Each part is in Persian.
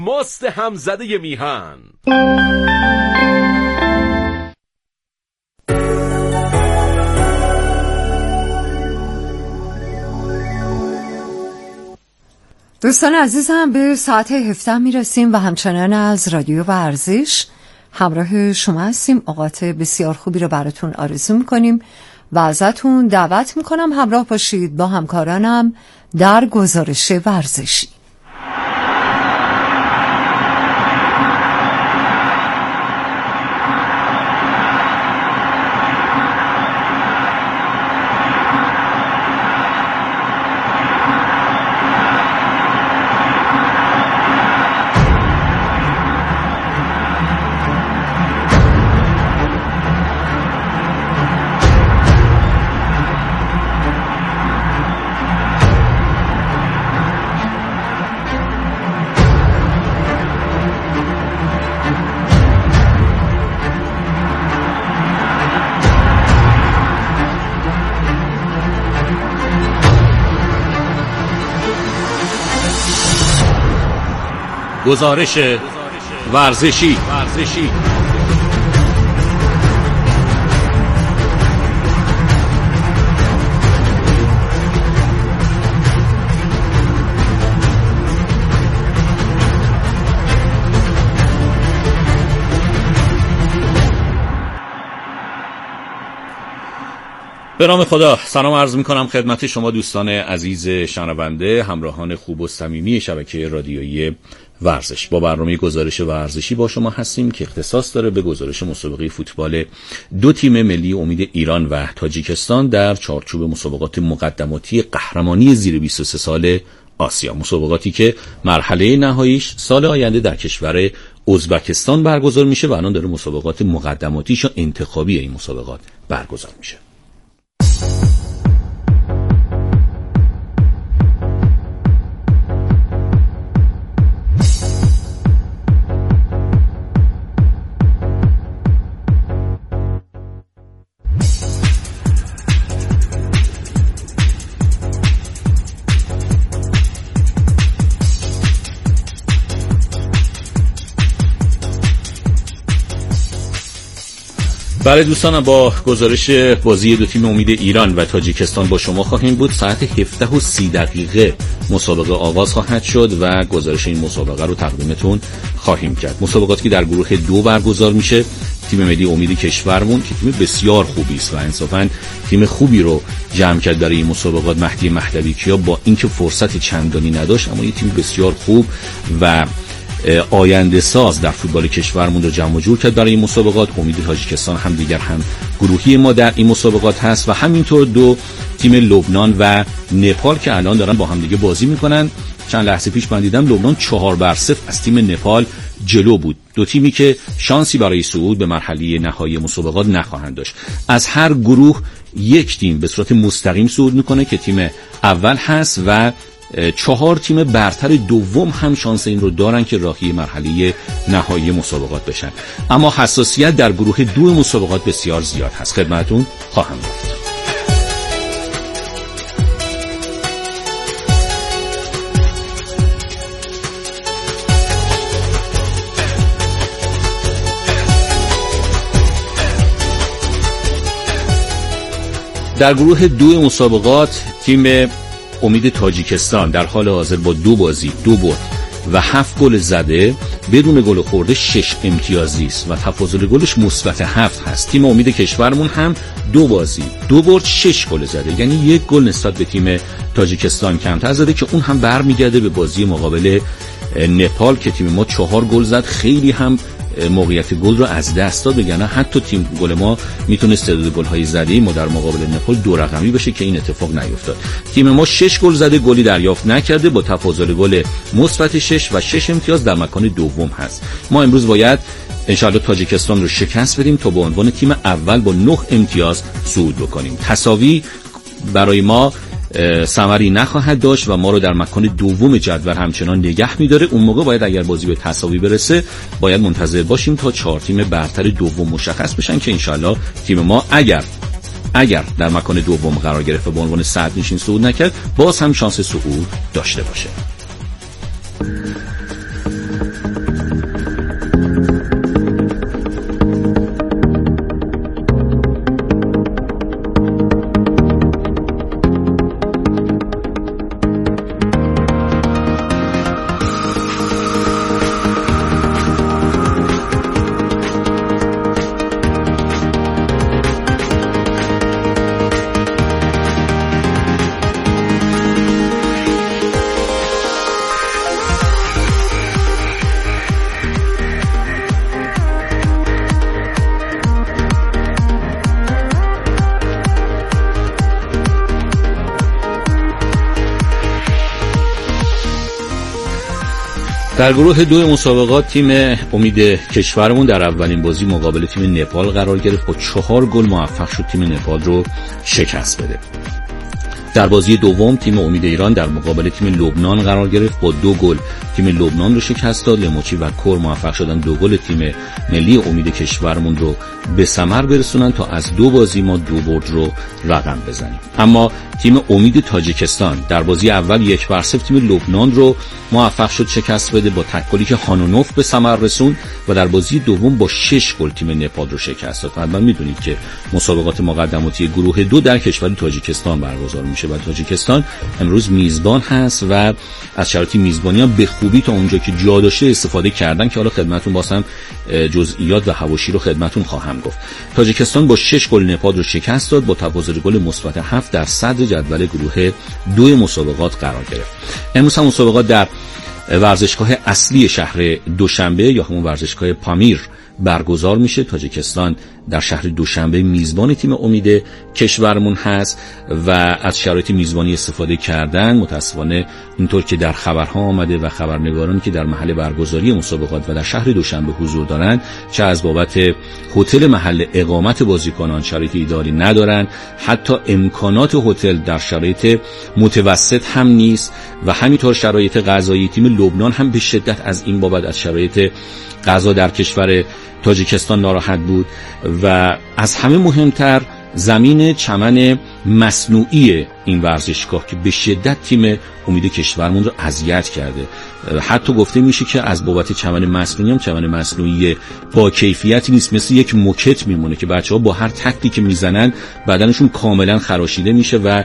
مست همزده میهن. دوستان عزیزم، به ساعت 17 میرسیم و همچنان از رادیو ورزش همراه شما هستیم. اوقات بسیار خوبی رو براتون آرزو میکنیم و ازتون دعوت میکنم همراه باشید با همکارانم در گزارش ورزشی. گزارش ورزشی. به نام خدا سلام عرض میکنم خدمت شما دوستان عزیز شنونده، همراهان خوب و صمیمی شبکه رادیویی ورزش. با برنامه گزارش ورزشی با شما هستیم که اختصاص داره به گزارش مسابقه فوتبال دو تیم ملی امید ایران و تاجیکستان در چارچوب مسابقات مقدماتی قهرمانی زیر 23 سال آسیا، مسابقاتی که مرحله نهاییش سال آینده در کشور ازبکستان برگزار میشه و الان داره مسابقات مقدماتیش و انتخابی این مسابقات برگزار میشه. بله دوستان، با گزارش بازی دو تیم امید ایران و تاجیکستان با شما خواهیم بود. ساعت 17:30 مسابقه آغاز خواهد شد و گزارش این مسابقه رو تقدیمتون خواهیم کرد. مسابقاتی که در گروه 2 برگزار میشه، تیم ملی امید کشورمون که تیم بسیار خوبی است و انصافاً تیم خوبی رو جمع کرد برای این مسابقات. مهدی مهدوی کیا با اینکه فرصت چندانی نداشت اما یه تیم بسیار خوب و آینده ساز در فوتبال کشورمون رو جمع جور کرد برای این مسابقات. امید تاجیکستان هم دیگر هم گروهی ما در این مسابقات هست و همینطور دو تیم لبنان و نپال که الان دارن با هم دیگه بازی میکنن. چند لحظه پیش من دیدم لبنان 4-0 از تیم نپال جلو بود. دو تیمی که شانسی برای صعود به مرحله نهایی مسابقات نخواهند داشت. از هر گروه یک تیم به صورت مستقیم صعود میکنه که تیم اول هست و 4 تیم برتر دوم هم شانس این رو دارن که راهی مرحله نهایی مسابقات بشن. اما حساسیت در گروه 2 مسابقات بسیار زیاد هست، خدمتون خواهم گفت. در گروه 2 مسابقات تیم امید تاجیکستان در حال حاضر با 2 بازی 2 برد و 7 گل زده بدون گل خورده 6 امتیازی است و تفاضل گلش مثبت 7 هست. تیم امید کشورمون هم 2 بازی 2 برد 6 گل زده، یعنی 1 گل نسبت به تیم تاجیکستان کمتر زده که اون هم برمیگرده به بازی مقابل نپال که تیم ما 4 گل زد. خیلی هم موقعیت گل رو از دست داد، بگن حتی تیم گل ما میتونست تعداد گل‌های زده ما در مقابل نپال 2 رقمی بشه که این اتفاق نیفتاد. تیم ما 6 گل زده، گلی دریافت نکرده با تفاضل گل مثبت 6 و 6 امتیاز در مکان دوم هست. ما امروز باید انشاءالله تاجیکستان رو شکست بدیم تا به عنوان تیم اول با 9 امتیاز صعود بکنیم. تساوی برای ما ثمری نخواهد داشت و ما رو در مکان دوم جدول همچنان نگه می‌داره. اون موقع باید اگر بازی به تساوی برسه باید منتظر باشیم تا 4 تیم برتر دوم مشخص بشن که انشالله تیم ما اگر در مکان دوم قرار گرفت و به عنوان صدرنشین صعود نکرد باز هم شانس صعود داشته باشه. در گروه 2 مسابقات تیم امید کشورمون در اولین بازی مقابل تیم نپال قرار گرفت، با 4 گل موفق شد تیم نپال رو شکست بده. در بازی دوم تیم امید ایران در مقابل تیم لبنان قرار گرفت، با 2 گل تیم لبنان رو شکست داد. لموچی و کور موفق شدن 2 گل تیم ملی امید کشورمون رو به ثمر برسونن تا از 2 بازی ما 2 برد رو رقم بزنیم. اما تیم امید تاجیکستان در بازی اول 1-0 تیم لبنان رو موفق شد شکست بده، با تک گلی که خانونوف به ثمر رسوند، و در بازی دوم با 6 گل تیم نپال رو شکست داد. حتما میدونید که مسابقات مقدماتی گروه 2 در کشور تاجیکستان برگزار میشه و تاجیکستان امروز میزبان هست و از شرایط میزبانی هم به خوبی تا اونجا که جا داشته استفاده کردن، که حالا خدمتتون بازم جزئیات و حواشی رو خدمتتون خواهم گفت. تاجیکستان با 6 گل نپال رو شکست داد، با تفاضل گل مثبت 7 در صدر جدول گروه 2 مسابقات قرار گرفت. امروز هم مسابقات در ورزشگاه اصلی شهر دوشنبه یا همون ورزشگاه پامیر برگزار میشه. تاجیکستان در شهر دوشنبه میزبان تیم امید کشورمون هست و از شرایط میزبانی استفاده کردن. متاسفانه اینطور که در خبرها آمده و خبرنگارانی که در محل برگزاری مسابقات و در شهر دوشنبه حضور دارند، چه از بابت هتل محل اقامت بازیکنان شرایط ایداری ندارن، حتی امکانات هتل در شرایط متوسط هم نیست و همینطور شرایط غذایی. تیم لبنان هم به شدت از این بابت از شرایط غذا در کشور تاجیکستان ناراحت بود و از همه مهمتر زمین چمن مصنوعی این ورزشگاه که به شدت تیم امید کشورمون رو اذیت کرده. حتی گفته میشه که از بابت چمن مصنوعی هم چمن مصنوعی با کیفیتی نیست، مثل یک موکت میمونه که بچه‌ها با هر تکلی که میزنن بدنشون کاملا خراشیده میشه و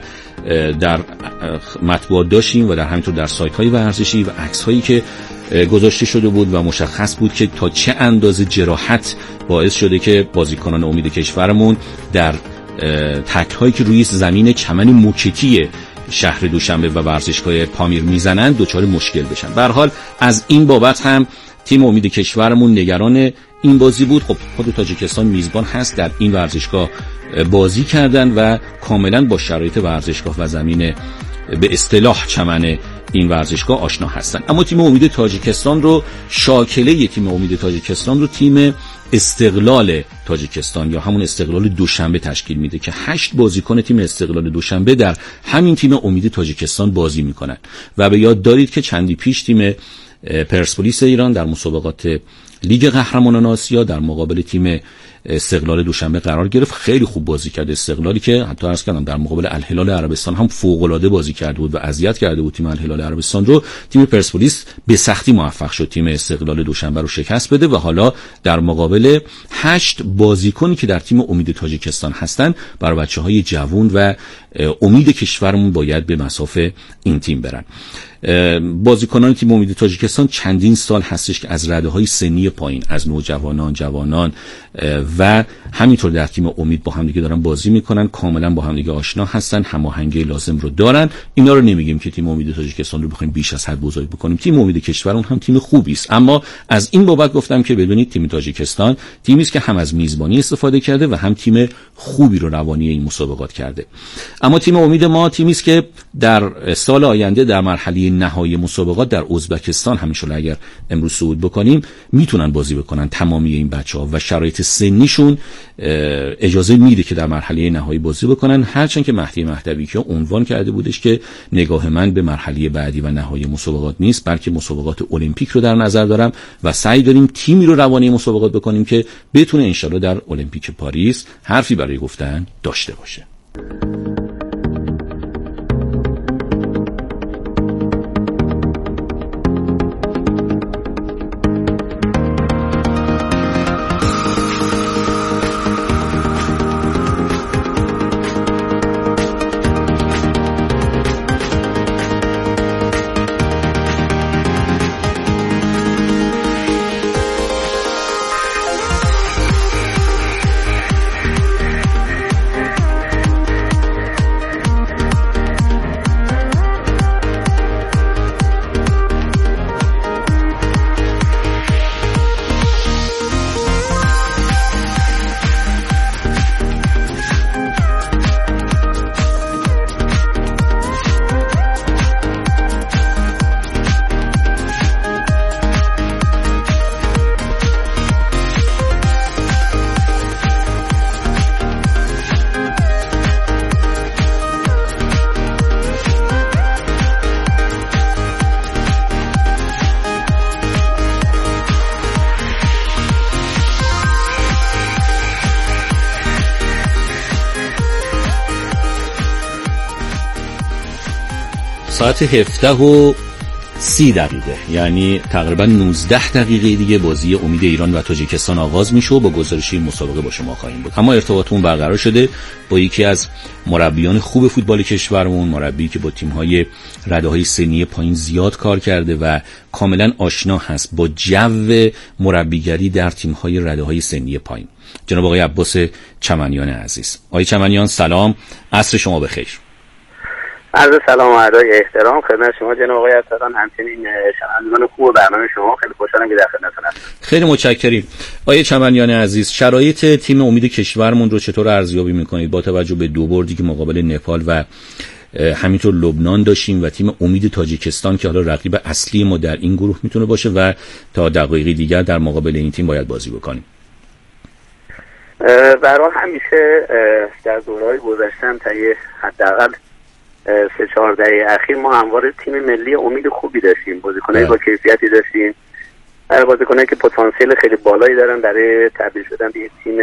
در مطبوعات داشتیم و در همینطور در سایت‌های ورزشی و عکس‌هایی که گذاشته شده بود و مشخص بود که تا چه اندازه جراحت باعث شده که بازیکنان امید کشورمون در تکل‌هایی که روی زمین چمن موکتی شهر دوشنبه و ورزشگاه پامیر میزنن دچار مشکل بشن. به هر حال از این بابت هم تیم امید کشورمون نگران این بازی بود. خب خود تاجیکستان میزبان هست، در این ورزشگاه بازی کردن و کاملا با شرایط ورزشگاه و زمین به اصطلاح چمن این ورزشگاه آشنا هستن. اما تیم امید تاجیکستان رو شاکله تیم امید تاجیکستان رو تیم استقلال تاجیکستان یا همون استقلال دوشنبه تشکیل میده که 8 بازیکن تیم استقلال دوشنبه در همین تیم امید تاجیکستان بازی میکنن و به یاد دارید که چندی پیش تیم پرسپولیس ایران در مسابقات لیگ قهرمانان آسیا در مقابل تیم استقلال دوشنبه قرار گرفت. خیلی خوب بازی کرد استقلالی که حتی عرض کردم در مقابل الهلال عربستان هم فوق‌العاده بازی کرده بود و اذیت کرده بود تیم الهلال عربستان رو. تیم پرسپولیس به سختی موفق شد تیم استقلال دوشنبه رو شکست بده و حالا در مقابل 8 بازیکنی که در تیم امید تاجیکستان هستن برای بچه‌های جوان و امید کشورمون باید به مصاف این تیم برن. بازیکنان تیم امید تاجیکستان چندین سال هستش که از رده‌های سنی پایین، از نوجوانان، جوانان و همینطور در تیم امید با هم دیگه دارن بازی میکنن، کاملا با هم دیگه آشنا هستن، هماهنگی لازم رو دارن. اینا رو نمیگیم که تیم امید تاجیکستان رو بخوایم بیش از حد بزرگ بکنیم. تیم امید کشورمون هم تیم خوبی است، اما از این بابت گفتم که بدونید تیم تاجیکستان تیمی است که هم از میزبانی استفاده کرده و هم تیم خوبی رو روانی این مسابقات کرده. اما تیم امید ما تیمی است که در سال آینده در مرحله نهایی مسابقات در ازبکستان همیشه اگر امروز صعود بکنیم میتونن بازی بکنن تمامی این بچه‌ها و شرایط سنیشون اجازه میده که در مرحله نهایی بازی بکنن. هرچند که مهدی مهدوی که عنوان کرده بودش که نگاه من به مرحله بعدی و نهایی مسابقات نیست بلکه مسابقات المپیک رو در نظر دارم و سعی داریم تیمی رو روانی مسابقات بکنیم که بتونه انشالله در المپیک پاریس حرفی برای گفتن داشته باشه. ساعت 17:30 یعنی تقریبا 19 دقیقه دیگه بازی امید ایران و تاجیکستان آغاز میشه و با گزارش این مسابقه با شما خواهیم بود. اما ارتباطمون برقرار شده با یکی از مربیان خوب فوتبال کشورمون، مربی که با تیم‌های رده‌های سنی پایین زیاد کار کرده و کاملا آشنا هست با جو مربیگری در تیم‌های رده‌های سنی پایین. جناب آقای عباس چمنیان عزیز. آقای چمنیان سلام، عصر شما بخیر. عرض سلام و ادای احترام خدمت شما جناب آقای ارسلان، همچنین شنوندگان خوب برنامه شما. خیلی خوشحالم که در خدمتتون هستم. خیلی متشکریم. آقای چمنیان عزیز، شرایط تیم امید کشورمون رو چطور ارزیابی می‌کنید با توجه به دو بردی که مقابل نپال و همینطور لبنان داشتیم و تیم امید تاجیکستان که حالا رقیب اصلی ما در این گروه میتونه باشه و تا دقایقی دیگر در مقابل این تیم باید بازی بکنیم؟ برای همیشه در دوره‌های گذشته تا حداقل 3-4 دقیقه اخیر ما همواره تیم ملی امید خوبی داشتیم، بازیکنایی با کیفیتی داشتیم، بازیکنایی که پتانسیل خیلی بالایی دارن برای تبدیل شدن به یک تیم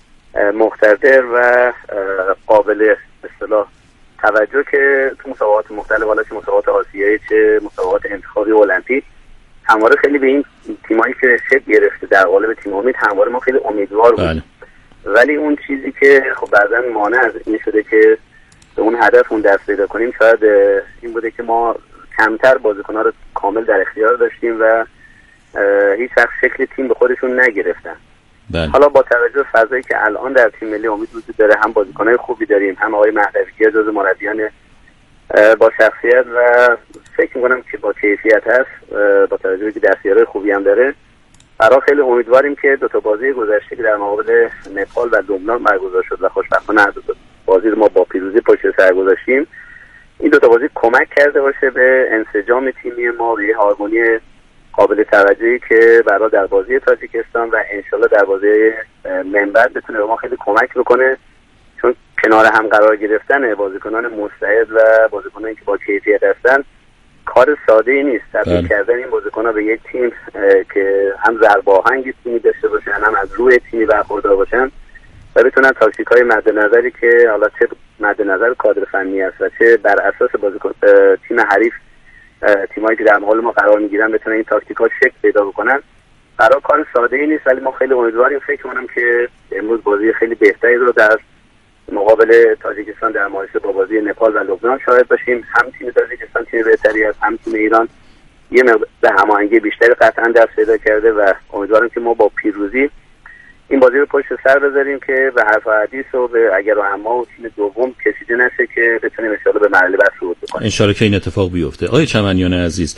مقتدر و قابل اصطلاح توجه که تو مسابقات مختلف، حالا چه مسابقات آسیایی چه مسابقات انتخابی المپیک، همواره خیلی به این تیمایی که شکل گرفته در قالب تیم امید همواره ما خیلی امیدوار بودیم. ولی اون چیزی که خب بعضا مانع از این شده که به اون هدفمون دست پیدا کنیم شاید این بوده که ما کمتر بازیکن‌ها رو کامل در اختیار داشتیم و هیچ وقت شکل تیم به خودشون نگرفتن. حالا با توجه به فضایی که الان در تیم ملی امید وجود داره، هم بازیکن‌های خوبی داریم، هم آقای مهدوی جزو مربیان با شخصیت و فکر می‌کنم که با کیفیت هست، با توجه به دستیارای خوبی هم داره، برای خیلی امیدواریم که دو تا بازی گذشته که در مقابل نپال و لبنان برگزار شد و خوشبختانه دو تا بازی رو ما با پیروزی پشت سر گذاشتیم، این دو تا بازی کمک کرده باشه به انسجام تیمی ما و یه هارمونی قابل توجهی که برای در بازی تاجیکستان و انشالله در بازی من بعد بتونه به ما خیلی کمک بکنه، چون کنار هم قرار گرفتن بازیکنان مستعد و بازیکنانی که با کیفیت هستن کار ساده ای نیست. تبدیل کردن این بازیکن‌ها به یک تیم که هم ضرب آهنگ تیمی داشته باشن، هم از روی تیمی برخوردار باشن و بتونن تاکتیک‌های مد نظری که حالا چه مد نظر کادر فنی است و چه بر اساس بازیکن تیم حریف، تیمایی که در مقابل ما قرار می‌گیرن، بتونن این تاکتیک‌ها شکل پیدا بکنن. برای کار ساده ای نیست، ولی ما خیلی امیدواریم. فکر کنم که امروز بازی خیلی بهتری رو در مقابل تاجیکستان در مقایسه با بازی نپال و لبنان شاهد باشیم. هم تیم تاجیکستان تیم بهتری است، هم تیم ایران یه مقدار هماهنگی بیشتری قطعا دست پیدا کرده و امیدوارم که ما با پیروزی این بازی رو پشت سر بذاریم که به حرف حدیث و به اگر و اما و تیم دوم کشیده نشه که بتونیم ان شاءالله به مرحله بعد صعود بکنیم. ان شاءالله که این اتفاق بیفته. آقای چمنیان عزیز،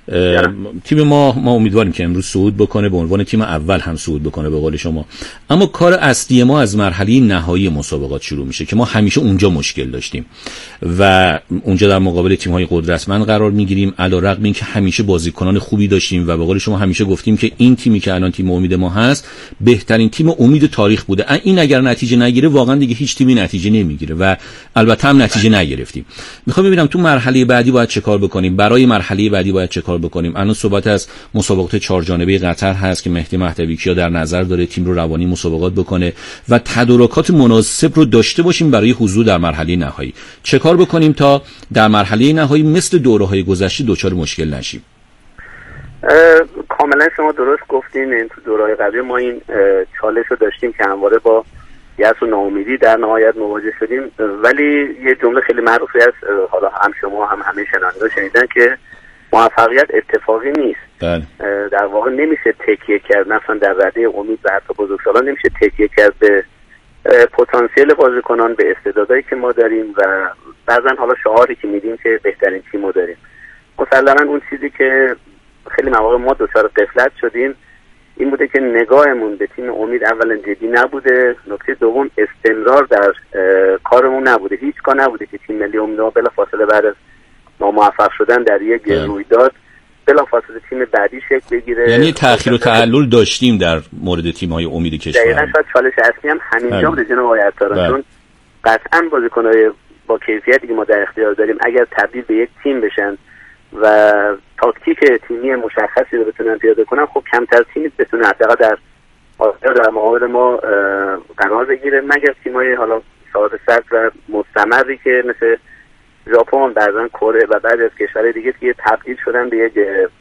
تیم ما امیدواریم که امروز صعود بکنه، به عنوان تیم اول هم صعود بکنه به قول شما. اما کار اصلی ما از مرحله نهایی مسابقات شروع میشه که ما همیشه اونجا مشکل داشتیم و اونجا در مقابل تیم‌های قدرتمند قرار میگیریم، علیرغم اینکه همیشه بازیکنان خوبی داشتیم و به قول شما همیشه گفتیم که این تیمی که الان تیم امید ما هست بهترین تیم امید تاریخ بوده. این اگر نتیجه نگیره واقعا دیگه هیچ تیمی نتیجه نمیگیره و البته هم نتیجه نگرفتیم. میخوام ببینم تو مرحله بعدی باید چه کار بکنیم، برای مرحله بعدی باید چه کار بکنیم. الان صحبت از مسابقات 4 جانبه قطر هست که مهدی مهدوی کیا در نظر داره تیم رو روانی مسابقات بکنه و تدارکات مناسب رو داشته باشیم برای حضور در مرحله نهایی. چه کار بکنیم تا در مرحله نهایی مثل دوره‌های گذشته دچار مشکل نشیم؟ کاملا شما درست گفتین. تو دوره‌های قبلی ما این چالش رو داشتیم که همواره با یأس و ناامیدی در نهایت مواجه شدیم، ولی یه جمله خیلی معروفی است، حالا هم شما هم همه شنوندگان شنیدن که موفقیت اتفاقی نیست. در واقع نمیشه تکیه کرد، مثلا در رده امید و حتی بزرگسالان نمیشه تکیه کرد به پتانسیل بازیکنان، به استعدادایی که ما داریم و بعضا حالا شعاری که میدیم که بهترین تیمو داریم. مسلما اون چیزی که خیلی مواقع ما دچار غفلت شدیم این بوده که نگاهمون به تیم امید اولا جدی نبوده، نکته دوم استمرار در کارمون نبوده. هیچگاه نبوده که تیم ملی امید بلافاصله بعد از ناموفق شدن در یک رویداد بلافاصله تیم بعدی شکل بگیره. یعنی تأخیر و تعلل داشتیم در مورد تیم‌های امید کشور. دقیقاً شاید چالش اصلی هم همینجا بوده جناب آقای عطاران، چون قطعاً بازیکن‌های با کیفیتی که ما در اختیار داریم اگر تبدیل به یک تیم بشن و تاکتیک تیمی مشخصی رو بتونن پیاده کنن، خب کمتر تیمی بتونه حداقل در مقابل ما قرار بگیره، مگر تیم‌های حالا صاحب سطح و مستمری که مثل ژاپن، بعضا کره و بعد از کشورهای دیگه که تبدیل شدن به یک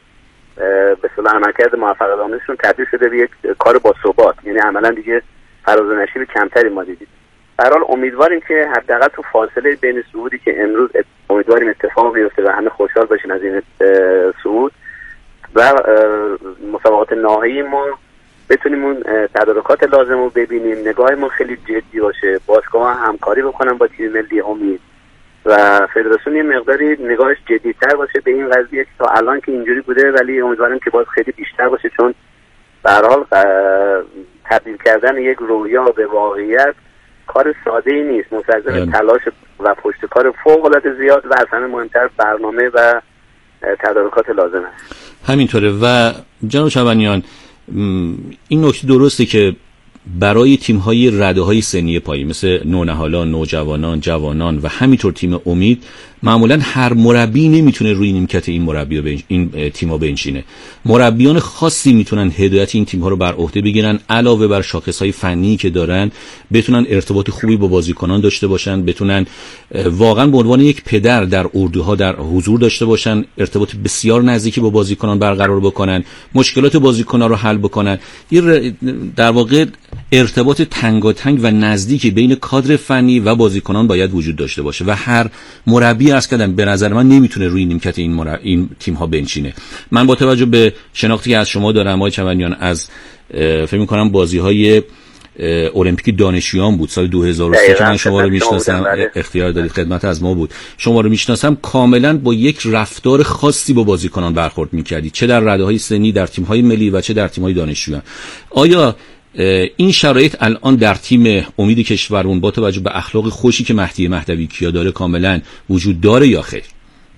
به اصطلاح عملکرد موفقیت‌آمیزشون تبدیل شده به یک کار با ثبات، یعنی عملا دیگه فراز و نشیب کمتری ما دیدیم. به هر حال امیدواریم که حداقل تو فاصله بین صعودی که امروز امیدواریم اتفاق بیفته و همه خوشحال باشین از این صعود و مسابقات نهایی ما بتونیم اون تدارکات لازم رو ببینیم، نگاهمون خیلی جدی باشه، باشگاه همکاری بکنن با تیم ملی امید و فدراسیون یه مقداری نگاهش جدی‌تر باشه به این قضیه که تا الان که اینجوری بوده، ولی امیدوارم که باز خیلی بیشتر باشه، چون به هر حال تبدیل کردن یک رویا به واقعیت کار ساده‌ای نیست، مستلزم تلاش و پشتکار فوق‌العاده زیاد و از همه مهمتر برنامه و تدارکات لازم است. همینطوره. و جناب چوانیان، این نکته درسته که برای تیم‌های رده‌های سنی پایین مثل نونهالان، نوجوانان، جوانان و همینطور تیم امید معمولا هر مربی نمیتونه روی نیمکت این تیم‌ها بنشینه. مربیان خاصی میتونن هدایت این تیم‌ها رو بر عهده بگیرن، علاوه بر شاخص‌های فنی که دارن بتونن ارتباط خوبی با بازیکنان داشته باشن، بتونن واقعا به عنوان یک پدر در اردوها در حضور داشته باشن، ارتباط بسیار نزدیکی با بازیکنان برقرار بکنن، مشکلات بازیکنان رو حل بکنن. در واقع ارتباط تنگاتنگ و نزدیکی بین کادر فنی و بازیکنان باید وجود داشته باشه و هر مربی از کردن به نظر من نمیتونه روی نیمکت این تیم ها بنشینه. من با توجه به شناختی که از شما دارم آقای چوانیان، از فکر می‌کنم بازی‌های المپیک دانشجویان بود سال 2003 که من شما رو میشناسم، اختیار دارید خدمت از ما بود، شما رو میشناسم، کاملا با یک رفتار خاصی با بازیکنان برخورد می‌کردید، چه در رده‌های سنی در تیم‌های ملی و چه در تیم‌های دانشجویان. آیا این شرایط الان در تیم امید کشورمون با توجه به اخلاق خوشی که مهدی مهدوی کیا داره کاملا وجود داره یا خیر؟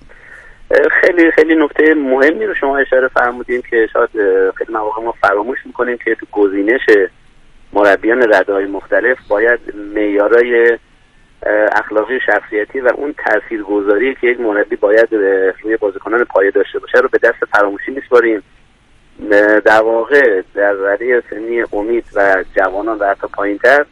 خیلی خیلی نکته مهمی رو شما اشاره فرمودین که شاید خیلی مواقع ما فراموش میکنیم که تو گزینش مربیان رده‌های مختلف باید معیارهای اخلاقی شخصیتی و اون تاثیرگذاری که یک مربی باید روی بازیکنان پایه داشته باشه رو به دست فراموشی میسپاریم. در واقع در رده سنی امید و جوانان و حتی پایین‌تر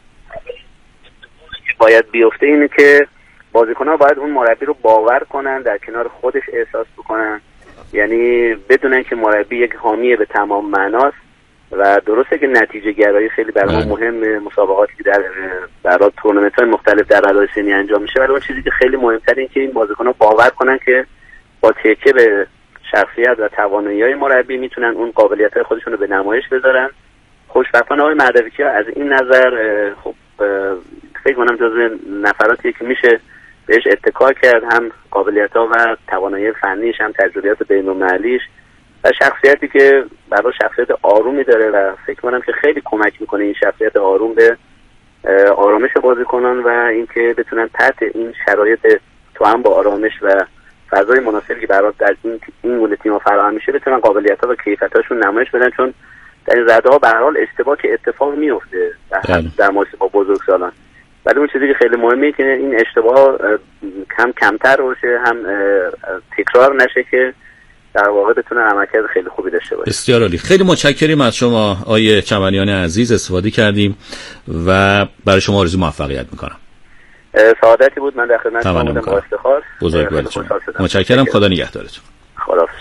باید بیفته اینه که بازیکن‌ها باید اون مربی رو باور کنن، در کنار خودش احساس بکنن، یعنی بدونن که مربی یک حامی به تمام معناست و درسته که نتیجه گرایی خیلی برای ما مهمه، مسابقاتی که در تورنمنت‌های مختلف در رده‌های سنی انجام میشه، ولی اون چیزی که خیلی مهم‌تره این که این بازیکن‌ها باور کنن که با تکیه به شخصیت و توانایی‌های مربی میتونن اون قابلیت‌های خودشون رو به نمایش بذارن. خوشبختانه آقای مهدوی کیا از این نظر خب فکر کنم جزو نفراتی که میشه بهش اتکا کرد، هم قابلیت‌ها و توانایی فنیش، هم تجربیات بین‌المللیش و شخصیتی که برای شخصیت آرومی داره و فکر کنم که خیلی کمک میکنه این شخصیت آروم به آرامش بازیکنان و اینکه بتونن تحت این شرایط تو هم با آرامش و فضای مناسبی که برای در این گونه تیم‌ها فراهم میشه بتونن قابلیت‌ها و کیفیت‌هاشون نمایش بدن، چون در این رده ها به هر حال اشتباه که اتفاق میفته در مقایسه با بزرگسالان، ولی اون چیزی که خیلی مهمه که این اشتباه کمتر باشه، هم تکرار نشه که در واقع بتونه عملکرد خیلی خوبی داشته باشه. بسیار عالی. خیلی متشکریم از شما آقای چوانیان عزیز، استفاده کردیم و برای شما آرزوی موفقیت میکنم. سعادتی بود. من در خدمت شما بودم با افتخار. بزرگوارید شما. متشکرم. خدا نگهدارتون. خداحافظ.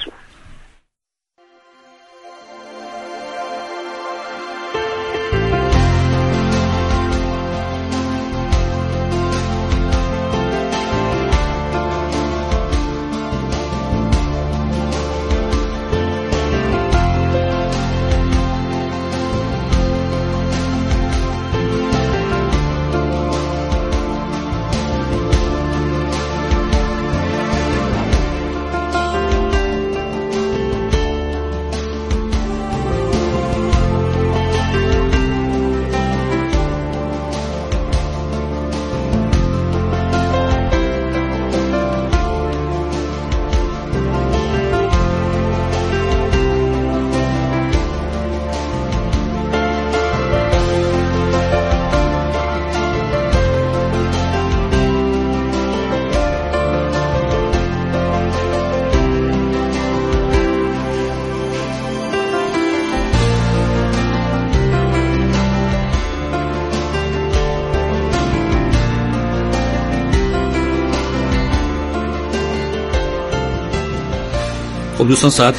خب دوستان، ساعت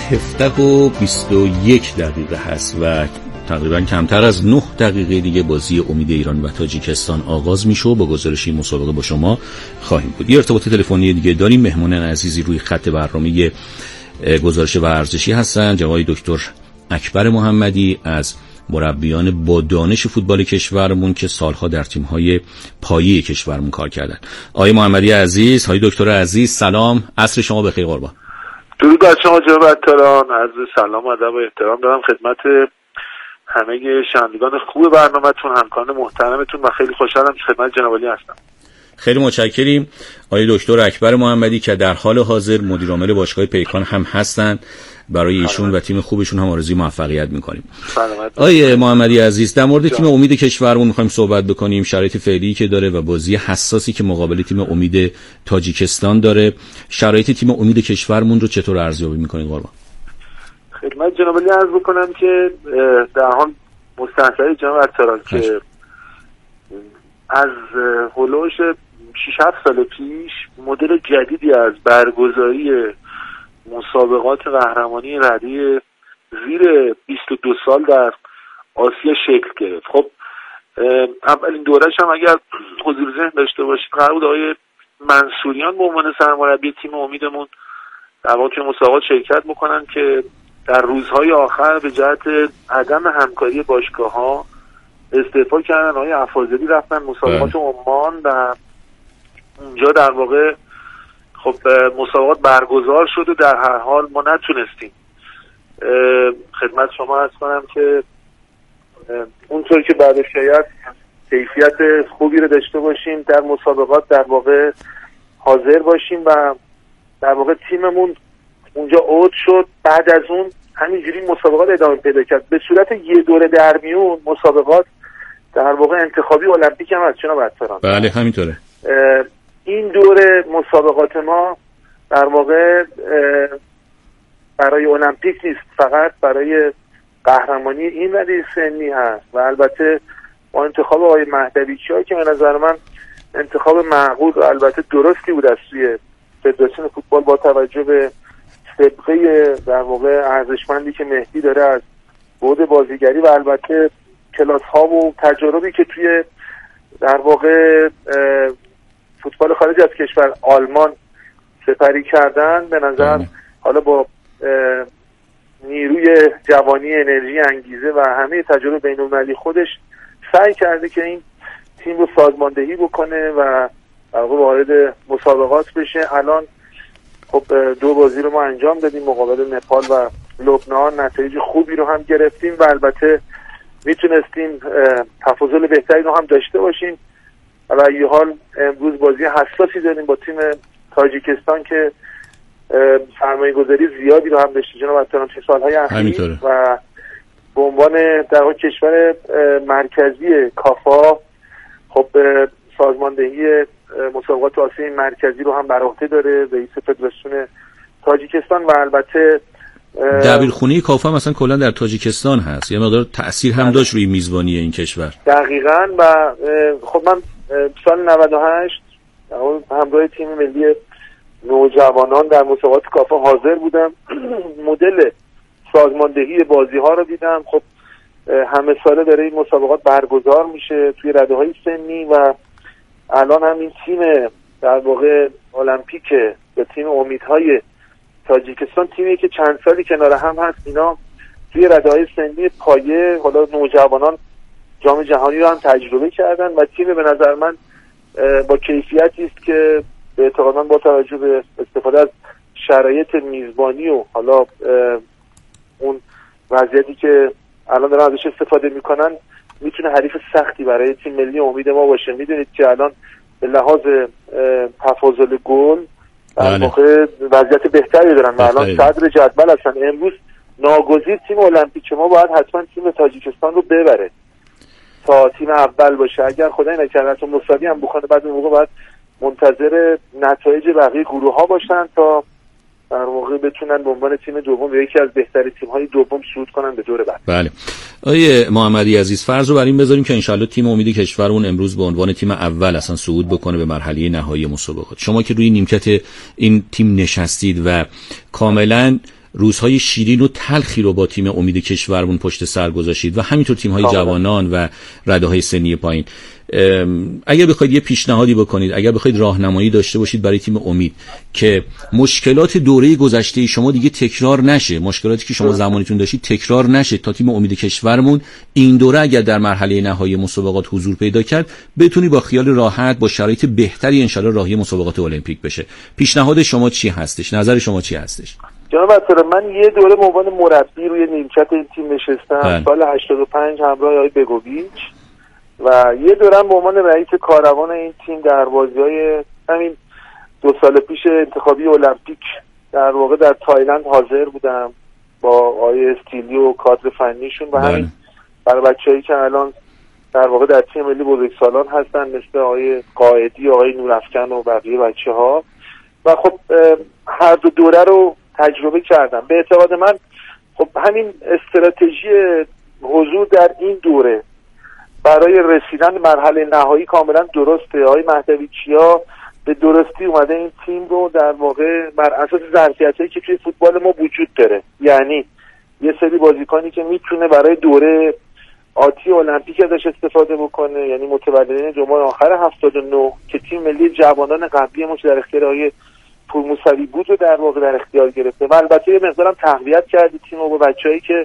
17:21 هست و تقریبا کمتر از 9 دقیقه دیگه بازی امید ایران و تاجیکستان آغاز میشه. با گزارشی مسابقه با شما خواهیم بود. یه ارتباط تلفنی دیگه داریم. مهمان عزیزی روی خط برنامه گزارش ورزشی هستن، جناب دکتر اکبر محمدی از مربیان با دانش فوتبال کشورمون که سالها در تیم‌های پایه کشورمون کار کردن. آقای محمدی عزیز، آقای دکتر عزیز، سلام، عصر شما بخیر قربان. درود بر شما جناب عطاران، عرض سلام و ادب و احترام دارم خدمت همه شنوندگان خوب برنامه‌تون، همکاران محترمتون و خیلی خوشحالم که خدمت جناب عالی هستم. خیلی متشکریم. آقای دکتر اکبر محمدی که در حال حاضر مدیر عامل باشگاه پیکان هم هستند، برای ایشون و تیم خوبشون هم آرزوی موفقیت می‌کنیم. آقای محمدی عزیز، در مورد تیم امید کشورمون می‌خوایم صحبت بکنیم، شرایط فعلی که داره و بازی حساسی که مقابل تیم امید تاجیکستان داره. شرایط تیم امید کشورمون رو چطور ارزیابی می‌کنید قربان؟ خدمت جناب علی عرض بکنم که در حال مستحضر جناب عطاران که از هولوش 6-7 سال پیش مدل جدیدی از برگزاری مسابقات قهرمانی رده زیر 22 سال در آسیا شکل گرفت. خب اولین دورش هم اگر حضور ذهن داشته باشید قرار بود آقای منصوریان به عنوان سرمربی تیم امیدمون در واقع توی مسابقات شرکت بکنن که در روزهای آخر به جهت عدم همکاری باشگاه‌ها استعفا کردن. آقای افاضلی رفتن مسابقات عمان و اونجا در واقع خب مسابقات برگزار شد و در هر حال ما نتونستیم خدمت شما عرض کنم که اونطور که بعد شاید کیفیت خوبی رو داشته باشیم در مسابقات در واقع حاضر باشیم و در واقع تیممون اونجا عود شد. بعد از اون همینجوری مسابقات ادامه پیدا کرد به صورت یه دوره در میون مسابقات در واقع انتخابی المپیک هم از جناب عطاران. بله همینطوره. این دوره مسابقات ما در واقع برای المپیک نیست، فقط برای قهرمانی این رده سنی هست و البته با انتخاب آقای مهدویچی که به نظر من انتخاب معقول و البته درستی بود از سوی فدراسیون فوتبال با توجه به سابقه در واقع ارزشمندی که مهدی داره از بعد بازیگری و البته کلاس ها و تجاربی که توی در واقع فوتبال خارج از کشور آلمان سپری کردن. به نظر حالا با نیروی جوانی، انرژی، انگیزه و همه تجربه بین‌المللی خودش سعی کرده که این تیم رو سازماندهی بکنه و وارد مسابقات بشه. الان خب 2 بازی رو ما انجام دادیم مقابل نپال و لبنان، نتایج خوبی رو هم گرفتیم و البته میتونستیم تفاضل بهتری رو هم داشته باشیم. و یه حال امروز بازی حساسی داریم با تیم تاجیکستان که سرمایه گذاری زیادی رو هم داشته جناب عطاران توی سالهای اخیر و به عنوان در واقع کشور مرکزی کافا خب سازماندهی مسابقات آسیای مرکزی رو هم بر عهده داره رئیس فدراسیون تاجیکستان و البته دبیرخونه کافا مثلا کلا در تاجیکستان هست، یه مقدار تأثیر هم داشت روی میزبانی این کشور. دقیقاً. و خب من سال 98 همراه تیم ملی نوجوانان در مسابقات کافا حاضر بودم. مدل سازماندهی بازی ها رو دیدم. خب همه ساله داره این مسابقات برگزار میشه توی رده های سنی و الان هم این تیم در واقع المپیک به تیم امیدهای تاجیکستان تیمی که چند سالی کنار هم هست، اینا توی رده‌های سنی پایه حالا نوجوانان جام جهانی رو هم تجربه کردن و تیم به نظر من با کیفیتی است که به اعتقاد من با توجه به استفاده از شرایط میزبانی و حالا اون وضعیتی که الان دارن ازش استفاده میکنن میتونه حریف سختی برای تیم ملی امید ما باشه. میدونید که الان به لحاظ تفاضل گل در واقع وضعیت بهتری دارن و الان صدر جدول هستن. امروز ناگزیر تیم المپیک ما باید حتما تیم تاجیکستان رو ببره تا تیم اول باشه. اگر خدای نکرده تو مساوی هم بکنه بعد اون موقع باید منتظر نتایج بقیه گروه ها باشن تا در واقع بتونن به عنوان تیم دوم یا یکی از بهترین تیم‌های دوم صعود کنن به دور بعد. بله. آیه محمدی عزیز، فرض رو بر این بذاریم که انشالله تیم امید کشورمون امروز به عنوان تیم اول اصلا صعود بکنه به مرحله نهایی مسابقات. شما که روی نیمکت این تیم نشستید و کاملا روزهای شیرین و تلخی رو با تیم امید کشورمون پشت سر گذاشتید و همینطور تیم‌های جوانان و رده‌های سنی پایین. اگر بخواید یه پیشنهادی بکنید، اگر بخواید راهنمایی داشته باشید برای تیم امید که مشکلات دوره گذشته شما دیگه تکرار نشه، مشکلاتی که شما زمانیتون داشتید تکرار نشه، تا تیم امید کشورمون این دوره اگر در مرحله نهایی مسابقات حضور پیدا کرد بتونی با خیال راحت با شرایط بهتری انشالله راهی مسابقات المپیک بشه. پیشنهاد شما چی هستش؟ نظر شما چی هستش؟ جناب عطار، من یه دوره به عنوان مربی روی نیمکت این تیم نشستم سال 85 همراه آقای بگوویچ و یه دورم به عنوان رئیس کاروان این تیم در بازی‌های همین 2 سال پیش انتخابی المپیک در واقع در تایلند حاضر بودم با آقای استیلی و کادر فنیشون و همین برای بچه‌ای که الان در واقع در تیم ملی بزرگسالان هستن مثل آقای قائدی، آقای نورافکن و بقیه بچه‌ها و خب هر دو دوره رو تجربه کردم. به اعتقاد من خب همین استراتژی حضور در این دوره برای رسیدن مرحله نهایی کاملا درسته. آقای مهدویچیا به درستی اومده این تیم رو در واقع بر اساس ظرفیتایی که توی فوتبال ما وجود داره، یعنی یه سری بازیکنی که میتونه برای دوره آتی المپیک ازش استفاده بکنه، یعنی متولدین جمعه آخر 79 که تیم ملی جوانان قبلی ما در اختیار آقای پورموسوی بود رو در واقع در اختیار گرفته و البته یه مقدارم تقویت کرده تیم رو با بچه‌ای که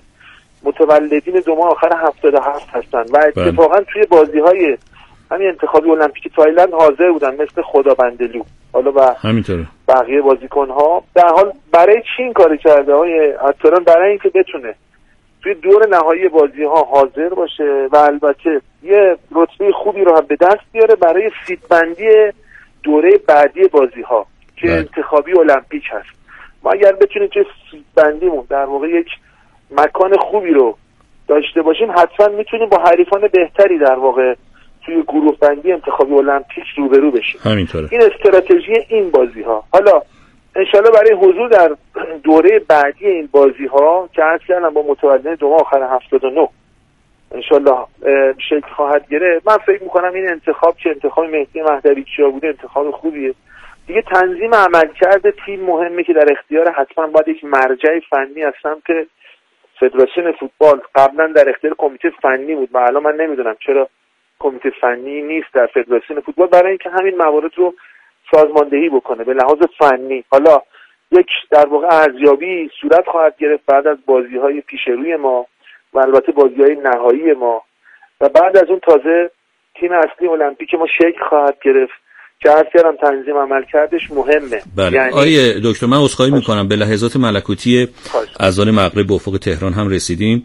متولدین دو ماه آخر 77 هستن و اتفاقا توی بازی‌های همین انتخابی المپیک تایلند حاضر بودن مثل خدابندلو حالا و همینطوره بقیه بازیکن‌ها. در حال برای چی این کارو کرده آقای عطاران؟ برای اینکه بتونه توی دور نهایی بازی‌ها حاضر باشه و البته یه رتبه خوبی رو هم به دست بیاره برای سیدبندی دوره بعدی بازی‌ها که انتخابی المپیک هست. ما اگر بتونیم توی سیدبندیمون در واقع یک مکان خوبی رو داشته باشیم حتما میتونیم با حریفان بهتری در واقع توی گروه بندی انتخابی المپیک روبرو بشیم. همینطوره. این استراتژی این بازی ها. حالا انشالله برای حضور در دوره بعدی این بازی ها که اصلا با متولدین دو ماه آخر 79 انشالله شکل خواهد گرفت، من فکر میکنم این انتخاب که انتخاب مهدی مهدویچیا بوده انتخاب خوبیه. دیگه تنظیم عملکرد تیم مهمه که در اختیار حتما باید یک مرجع فنی از سمت فدراسیون فوتبال، قبلا در اختیار کمیته فنی بود و الان من نمیدونم چرا کمیته فنی نیست در فدراسیون فوتبال برای اینکه همین موارد رو سازماندهی بکنه به لحاظ فنی. حالا یک در واقع ارزیابی صورت خواهد گرفت بعد از بازی‌های پیش روی ما و البته بازی‌های نهایی ما و بعد از اون تازه تیم اصلی المپیک ما شکل خواهد گرفت که هر کردم تنظیم عمل کردش مهمه. بله. یعنی آیه دکتر من عذرخواهی میکنم به لحظات ملکوتی اذان مغرب به افق تهران هم رسیدیم.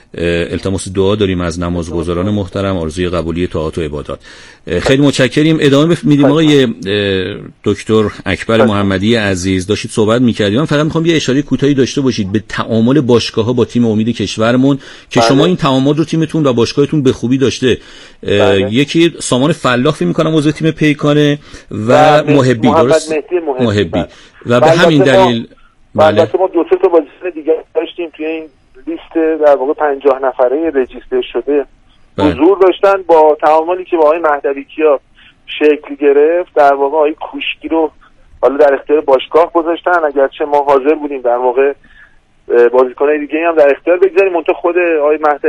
التماس دعا داریم از نمازگزاران محترم، آرزوی قبولی طاعات و عبادات. خیلی متشکریم. ادامه میدیم. آقای دکتر اکبر محمدی عزیز داشتید صحبت می‌کردید، من فقط می‌خوام یه اشاره کوتاهی داشته باشید به تعامل باشگاه‌ها با تیم امید کشورمون که شما این تعامل رو تیمتون و باشگاهتون به خوبی داشته. یکی سامان فلاح فکر می‌کنم عضو تیم پیکانه و محبی، درست؟ محبی و به همین دلیل البته ما دو سه تا بازیکن دیگه داشتیم توی این لیست در واقع 50 نفره رجیستر شده حضور داشتن. با تعاملی که با آقای مهدویچیا شکل گرفت در واقع آقای کوشکی رو حالا در اختیار باشگاه گذاشتن، اگرچه ما حاضر بودیم در واقع بازیکن‌های دیگه هم در اختیار بگذاریم. منتها خود آقای